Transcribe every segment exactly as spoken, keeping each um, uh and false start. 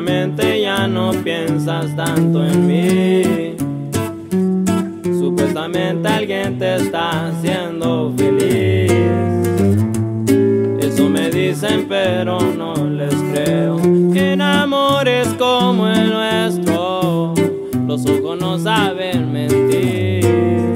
Supuestamente ya no piensas tanto en mí. Supuestamente alguien te está haciendo feliz. Eso me dicen pero no les creo. Que en amores como el nuestro los ojos no saben mentir.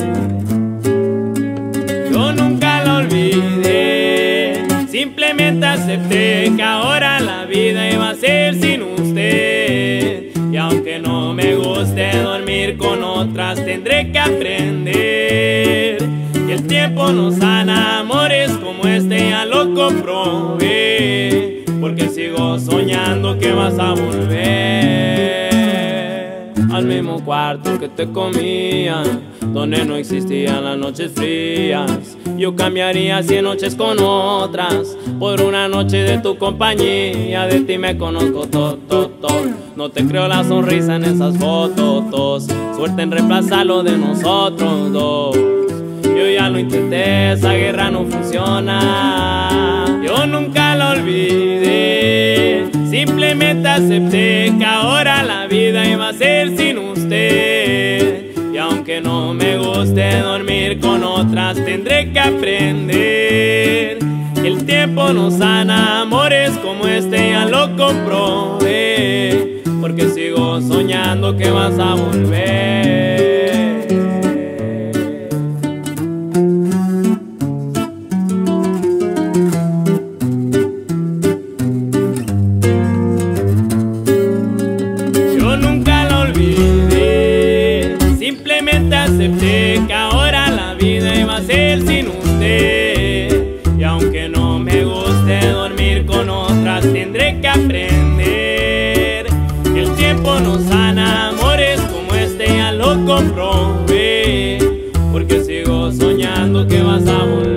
Yo nunca lo olvidé, simplemente acepté que ahora la vida iba a ser sin usted. Y aunque no me guste dormir con otras, tendré que aprender que el tiempo no sana. Amores como este ya lo comprobé, porque sigo soñando que vas a volver al mismo cuarto que te comía, donde no existían las noches frías. Yo cambiaría cien noches con otras por una noche de tu compañía. De ti me conozco todo, todo, todo. No te creo la sonrisa en esas fotos. Suerte en reemplazar lo de nosotros dos. Yo ya lo intenté, esa guerra no funciona. Yo nunca lo olvidé, simplemente acepté que ahora la vida iba a ser sin usted. Y aunque no me guste dormir con otras, tendré que aprender que el tiempo no sana. Amores como este ya lo comprobé, porque sigo soñando que vas a volver. Acepté que ahora la vida iba a ser sin usted. Y aunque no me guste dormir con otras, tendré que aprender que el tiempo no sana. Amores como este ya lo comprobé, porque sigo soñando que vas a volver.